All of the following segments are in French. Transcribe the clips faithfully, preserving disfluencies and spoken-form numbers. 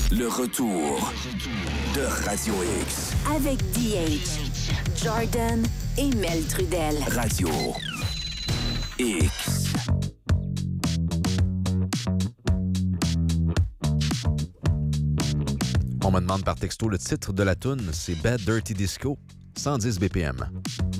Le retour de Radio X. Avec D H, Jordan et Mel Trudel. Radio X. On me demande par texto le titre de la toune, c'est Bad Dirty Disco, cent dix B P M.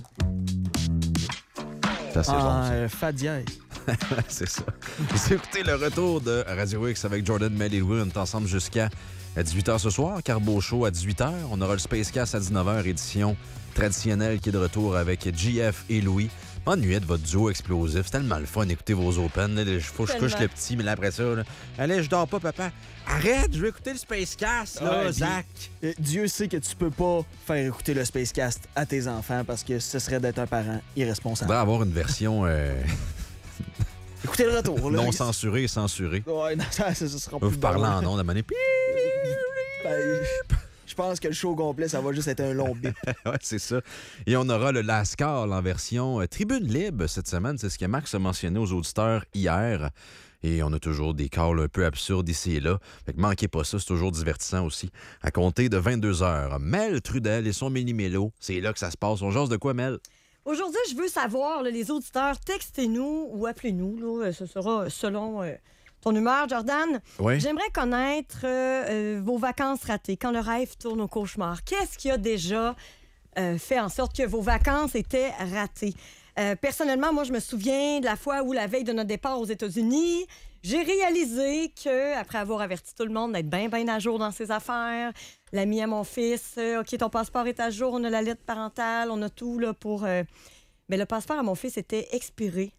C'est assez Ah, bon, ça. euh, Fa dièse. C'est ça. Vous écoutez le retour de Radio X avec Jordan, Mel et Louis. On est ensemble jusqu'à dix-huit heures ce soir. Carbo Show à dix-huit heures. On aura le Space Cast à dix-neuf heures, édition traditionnelle qui est de retour avec J F et Louis. M'ennuyais de votre duo explosif. C'est tellement le fun d'écouter vos Open. Il faut que je couche le petit, mais là, après ça, là, allez, je dors pas, papa. Arrête, je veux écouter le Space Cast, là, Ouais, Zach. Euh, Dieu sait que tu peux pas faire écouter le Space Cast à tes enfants parce que ce serait d'être un parent Il irresponsable. faudrait avoir une version euh, Écoutez le retour, là. non censurée et censurée. Ouais, non, ça, ça, ça sera On va plus vous parler bon. en ondes à maner. Ben, je pense que le show complet, ça va juste être un long bip. Ouais, c'est ça. Et on aura le Last Call en version euh, Tribune Libre cette semaine. C'est ce que Max a mentionné aux auditeurs hier. Et on a toujours des calls un peu absurdes ici et là. Fait que manquez pas ça, c'est toujours divertissant aussi. À compter de vingt-deux heures, Mel Trudel et son mini-mélo. C'est là que ça se passe. On jase de quoi, Mel? Aujourd'hui, je veux savoir, là, les auditeurs, textez-nous ou appelez-nous. Là, ce sera selon euh, ton humeur, Jordan. Oui. J'aimerais connaître euh, euh, vos vacances ratées, quand le rêve tourne au cauchemar. Qu'est-ce qui a déjà euh, fait en sorte que vos vacances étaient ratées? Euh, personnellement, moi, je me souviens de la fois où, la veille de notre départ aux États-Unis, j'ai réalisé que, après avoir averti tout le monde d'être bien, bien à jour dans ses affaires, l'ami à mon fils, euh, OK, ton passeport est à jour, on a la lettre parentale, on a tout là pour... Euh... Mais le passeport à mon fils était expiré.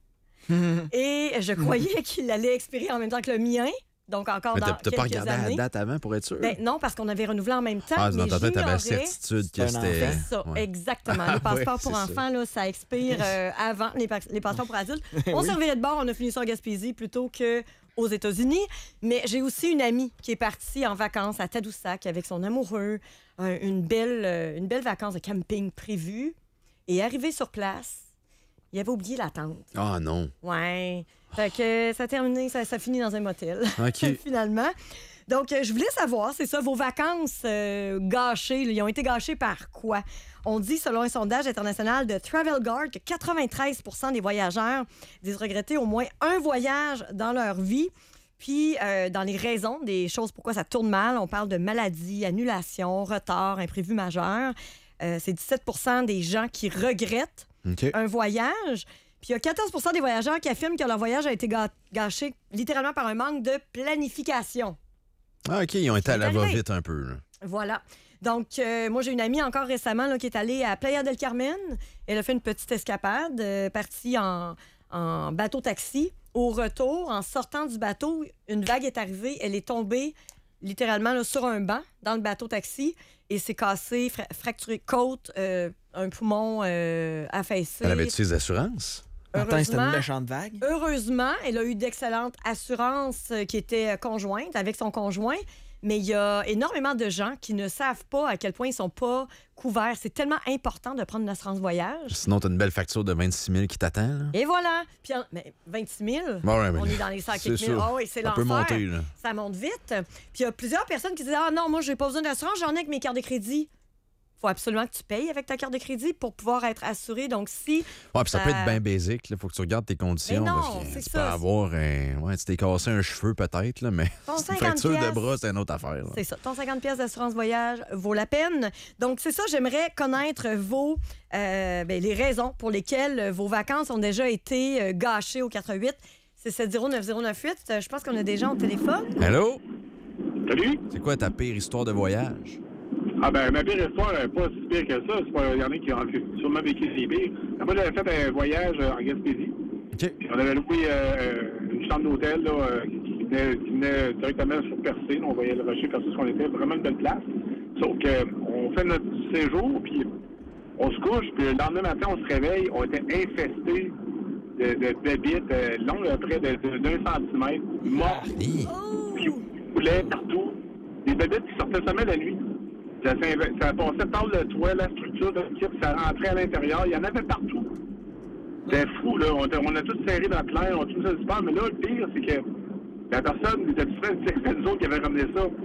Et je croyais qu'il allait expirer en même temps que le mien. Donc, encore Mais dans t'as, t'as quelques pas regardé années. la date avant pour être sûr? Ben, non, parce qu'on avait renouvelé en même temps. ah, mais dans ta tête, t'avais la j'ignorais- certitude que C'est un c'était... C'est ça, Ouais. exactement. Le passeport Ouais, pour c'est enfants, là, ça expire euh, avant les, pa- les passeports pour adultes. On s'est reviré de bord, on a fini ça en Gaspésie plutôt qu'aux États-Unis. Mais j'ai aussi une amie qui est partie en vacances à Tadoussac avec son amoureux. Un- une, belle, euh, une belle vacance de camping prévue. Et arrivé sur place, il avait oublié la tente. Ah non. Ouais. Fait que ça a terminé, ça, ça finit dans un motel. OK. Finalement. Donc, euh, je voulais savoir, c'est ça, vos vacances euh, gâchées, là, ils ont été gâchées par quoi? On dit, selon un sondage international de Travel Guard, que quatre-vingt-treize pour cent des voyageurs disent regretter au moins un voyage dans leur vie. Puis, euh, dans les raisons des choses pourquoi ça tourne mal, on parle de maladie, annulation, retard, imprévu majeur. Euh, c'est dix-sept pour cent des gens qui regrettent OK. un voyage. Puis il y a quatorze pour cent des voyageurs qui affirment que leur voyage a été ga- gâché littéralement par un manque de planification. Ah, OK, ils ont été à la C'est arrivé. va-vite un peu, là. Voilà. Donc, euh, moi, j'ai une amie encore récemment là, qui est allée à Playa del Carmen. Elle a fait une petite escapade, euh, partie en, en bateau-taxi. Au retour, en sortant du bateau, une vague est arrivée. Elle est tombée littéralement là, sur un banc dans le bateau-taxi et s'est cassée, fra- fracturée côte, euh, un poumon euh, affaissé. Elle avait-tu ses assurances? Attends, c'était une Heureusement- méchante vague. Heureusement, elle a eu d'excellentes assurances euh, qui étaient euh, conjointes avec son conjoint, mais il y a énormément de gens qui ne savent pas à quel point ils sont pas couverts. C'est tellement important de prendre une assurance voyage. Sinon, t'as une belle facture de vingt-six mille qui t'attend, là. Et voilà! Puis, en- mais vingt-six mille, Bon, ouais, mais on est dans les cent c'est quelques mille. ça. Ah oui, c'est Ça l'enfer. peut monter, là. Ça monte vite. Puis il y a plusieurs personnes qui disent « Ah non, moi, j'ai pas besoin d'assurance, j'en ai avec mes cartes de crédit. » Faut absolument que tu payes avec ta carte de crédit pour pouvoir être assuré. Donc, si... Ouais, puis ça Ça- peut être bien basique, là. Faut que tu regardes tes conditions. Mais non, parce que c'est tu ça. peux avoir un... Ouais, tu t'es cassé un cheveu, peut-être, là, mais Ton c'est une cinquante fracture de piastres. bras, c'est une autre affaire, là. C'est ça. Ton cinquante pièces d'assurance voyage vaut la peine. Donc, c'est ça. J'aimerais connaître vos, euh, ben, les raisons pour lesquelles vos vacances ont déjà été euh, gâchées au quatre huit six sept zéro neuf zéro neuf huit. Euh, je pense qu'on a des gens au téléphone. Allô? Salut! C'est quoi ta pire histoire de voyage? Ah ben, ma pire histoire n'est pas si pire que ça. C'est pas- Il y en a qui ont sûrement vécu des pires. Moi, j'avais fait un voyage euh, en Gaspésie. OK. Puis on avait loué euh, une chambre d'hôtel là, euh, qui, venait, qui venait directement sur Percé. On voyait le rocher Percé, parce qu'on était vraiment une belle place. Sauf qu'on fait notre séjour, puis on se couche, puis le lendemain matin, on se réveille, on était infestés de, de bébites euh, longues, à près de, de, d'un centimètre, mortes, Hi. qui coulaient partout. Des bébites qui sortaient seulement la nuit. Ça, ça passait par le toit, la structure de l'équipe, ça rentrait à l'intérieur. Il y en avait partout. C'était fou, là. On, on a tous serré dans le clair, on a tous ça super. Mais là, le pire, c'est que la personne, les habitants, c'était nous autres qui avaient ramené ça.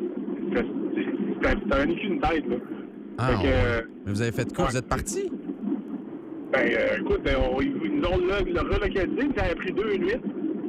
C'était c'était un qu'une tête, là. Ah, Fait que, ouais. euh, Mais vous avez fait quoi? ouais. Vous êtes partis? Ben, euh, écoute, euh, on, ils nous ont le, le relocalisé, ça a pris deux nuits.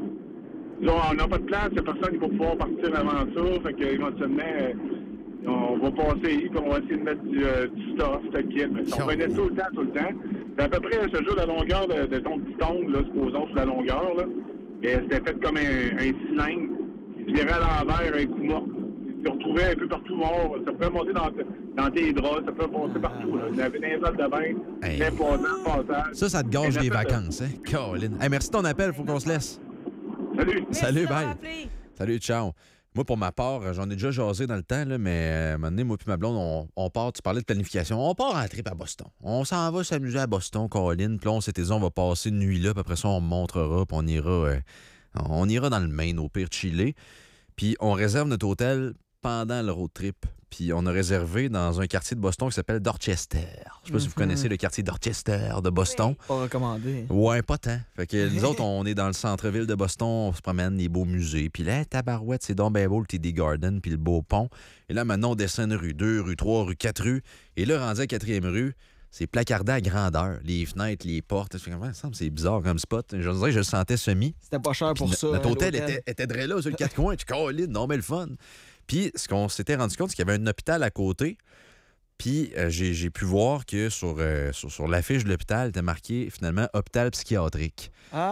Ils ont, on n'a pas de place, il n'y a personne qui va pouvoir partir avant ça. Fait qu'éventuellement, euh, on va passer, puis on va essayer de mettre du, euh, du stuff, de kit. Mais on venait tout le temps, tout le temps. C'est à peu près ce jour, la longueur de, de ton petit ongle, là, supposons, sur la longueur, là. Et c'était fait comme un, un cylindre. Il se virait à l'envers, un coup mort. Il se retrouvait un peu partout mort. Ça pouvait monter dans, dans tes draps, ça pouvait passer partout, là. Il y avait des salles de bain, Hey. des passants, passages. Ça, ça te gâche Mais les la fête, vacances, hein? Caroline. Hey, merci de ton appel, faut qu'on se laisse. Salut! Merci Salut, d'avoir bye. appelé. Salut, ciao. Moi, pour ma part, j'en ai déjà jasé dans le temps, là, mais euh, à un moment donné, moi puis ma blonde, on, on part, tu parlais de planification, on part en trip à Boston. On s'en va s'amuser à Boston, Caroline, puis là, on s'était dit, on va passer une nuit là, puis après ça, on montrera, puis on ira, euh, on ira dans le Maine, au pire, chiller. Puis on réserve notre hôtel pendant le road trip. Puis on a réservé dans un quartier de Boston qui s'appelle Dorchester. Je sais pas si vous connaissez le quartier Dorchester de Boston. Pas recommandé. Ouais, pas tant. Fait que nous autres, on est dans le centre-ville de Boston, on se promène, les beaux musées. Puis là, tabarouette, c'est donc bien beau, le T D Garden, puis le beau pont. Et là, maintenant, on descend une rue, deux rues, trois rues, quatre rues. Et là, rendu à la quatrième rue, c'est placardé à grandeur. Les fenêtres, les portes. Ça me semble c'est bizarre comme spot. Je dirais que je le sentais semi. C'était pas cher pour Puis ça. Notre hein, hôtel l'hôtel. était, était drôle là, sur le quatre coins. Tu Caroline, non, mais le fun. Puis, ce qu'on s'était rendu compte, c'est qu'il y avait un hôpital à côté. Puis, euh, j'ai, j'ai pu voir que sur, euh, sur, sur l'affiche de l'hôpital, était marqué finalement hôpital psychiatrique.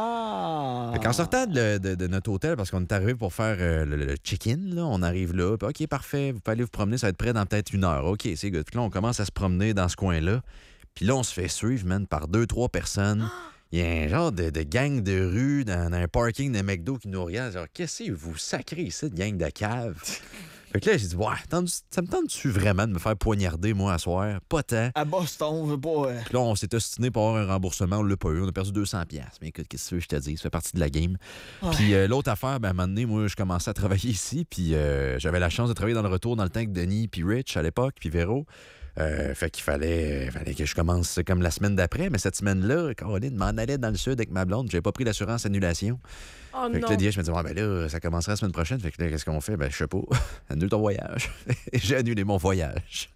Ah! Fait qu'en sortant de, de- de notre hôtel, parce qu'on est arrivé pour faire euh, le, le check-in, là, on arrive là, puis OK, parfait, vous pouvez aller vous promener, ça va être prêt dans peut-être une heure. OK, c'est good. Puis là, on commence à se promener dans ce coin-là. Puis là, on se fait suivre, man, par deux, trois personnes. Il y a un genre de, de gang de rue dans, dans un parking de McDo qui nous regarde. Genre, qu'est-ce que vous sacrez ici, de gang de cave? Fait que là, j'ai dit, ouais, tente- ça me tente-tu vraiment de me faire poignarder, moi, à soir? Pas tant. À Boston, je veux pas. euh, Puis là, on s'est ostiné pour avoir un remboursement, on l'a pas eu. On a perdu deux cents dollars. Mais écoute, qu'est-ce que tu veux que je te dis? Ça fait partie de la game. Puis euh, l'autre affaire, ben, à un moment donné, moi, je commençais à travailler ici. Puis euh, j'avais la chance de travailler dans le retour dans le temps que Denis, puis Rich à l'époque, puis Véro. Euh, fait qu'il fallait, fallait que je commence comme la semaine d'après. Mais cette semaine-là, Caroline m'en allait dans le sud avec ma blonde. J'avais pas pris l'assurance annulation. Oh Fait que non. là, je me dis, ouais, ben là, ça commencera la semaine prochaine. Fait que là, qu'est-ce qu'on fait? Ben, je sais pas. Annule ton voyage. J'ai annulé mon voyage.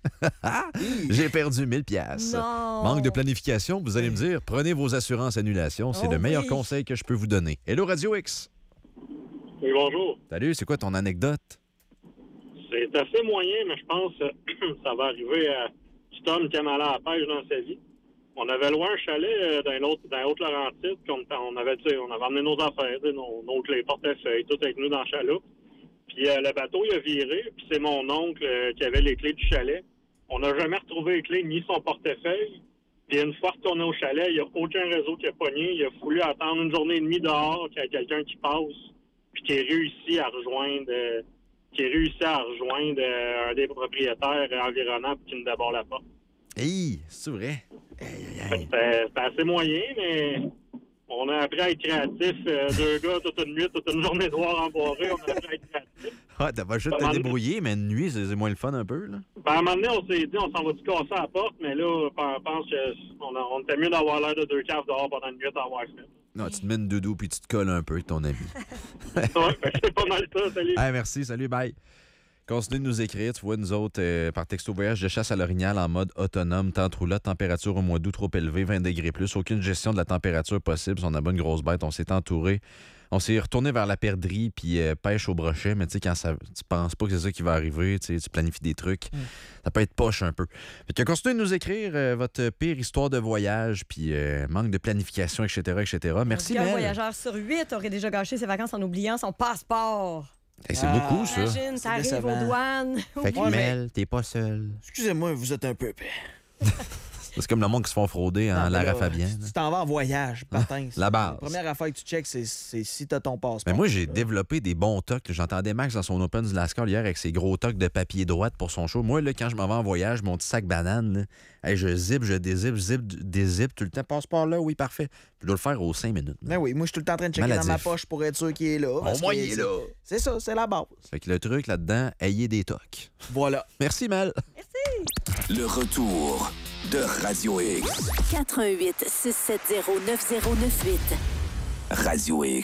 J'ai perdu mille piastres. Non. Manque de planification, vous allez me dire, prenez vos assurances annulation. C'est Oh le meilleur oui. conseil que je peux vous donner. Hello, Radio X. Oui, bonjour. Salut, c'est quoi ton anecdote? C'est assez moyen, mais je pense que ça va arriver à tout homme qui aime aller à la pêche dans sa vie. On avait loué un chalet euh, d'un autre, d'un autre Laurentide, puis on, on avait, tu sais, on avait emmené nos affaires, tu sais, nos, nos clés, portefeuilles, tout avec nous dans le chaloupe. Puis euh, le bateau, il a viré, puis c'est mon oncle euh, qui avait les clés du chalet. On n'a jamais retrouvé les clés ni son portefeuille. Puis une fois retourné au chalet, il n'y a aucun réseau qui a pogné. Il a voulu attendre une journée et demie dehors qu'il y ait quelqu'un qui passe, puis qui ait réussi à rejoindre, euh, qui ait réussi à rejoindre euh, un des propriétaires environnants pour qu'il nous déborde la porte. Hey, c'est vrai? Hey, hey, hey. C'était c'était assez moyen, mais on a appris à être créatif. Euh, deux gars, toute une nuit, toute une journée noire embarrée, on a appris à être créatif. Ah, t'as pas juste te débrouiller, mais une nuit, c'est c'est moins le fun un peu, là. Ben, à un moment donné, on s'est dit, on s'en va-tu casser à la porte, mais là, je pense qu'on a- on était mieux d'avoir l'air de deux caves dehors pendant une nuit à avoir fait. Non, tu te mets une doudou puis tu te colles un peu avec ton ami. Ouais, ben, c'est pas mal ça, salut. Hey, merci, salut, bye. Continuez de nous écrire. Tu vois, nous autres, euh, par texto voyage de chasse à l'Orignal en mode autonome, temps roulotte, température au mois d'août trop élevée, vingt degrés plus. Aucune gestion de la température possible. Si on a bonne grosse bête, on s'est entouré. On s'est retourné vers la perdrix puis euh, pêche au brochet. Mais tu sais, quand ça, tu penses pas que c'est ça qui va arriver, tu sais, tu planifies des trucs, ça peut être poche un peu. Fait que continuez de nous écrire euh, votre pire histoire de voyage puis euh, manque de planification, et cetera, et cetera. Merci, Un Mel. voyageur sur huit aurait déjà gâché ses vacances en oubliant son passeport. Hey, c'est Ah. beaucoup, ça. Imagine, c'est t'arrives aux décevant. douanes. Fait que Ouais, mais- Mel, t'es pas seul. Excusez-moi, vous êtes un peu épais. C'est comme le monde qui se font frauder en Non, mais Lara là, Fabienne. Tu t'en vas en voyage, patin. La base. La première affaire que tu checks, c'est, c'est si t'as ton passeport. Mais moi, j'ai Là. développé des bons tocs. J'entendais Max dans son Open du Lascar hier avec ses gros tocs de papier droite pour son show. Moi, là, quand je m'en vais en voyage, mon petit sac banane, là, hey, je zip, je dézip, zip, dézip tout le temps. Passeport là, oui, parfait. Je dois le faire aux cinq minutes. Mais oui, moi, je suis tout le temps en train de checker Maladif. dans ma poche pour être sûr qu'il est là. parce moins, que il est c'est- là. C'est ça, c'est la base. Fait que le truc là-dedans, ayez des tocs. Voilà. Merci, Mel. Le retour de Radio X. quatre un huit, six sept zéro, neuf zéro neuf huit. Radio X.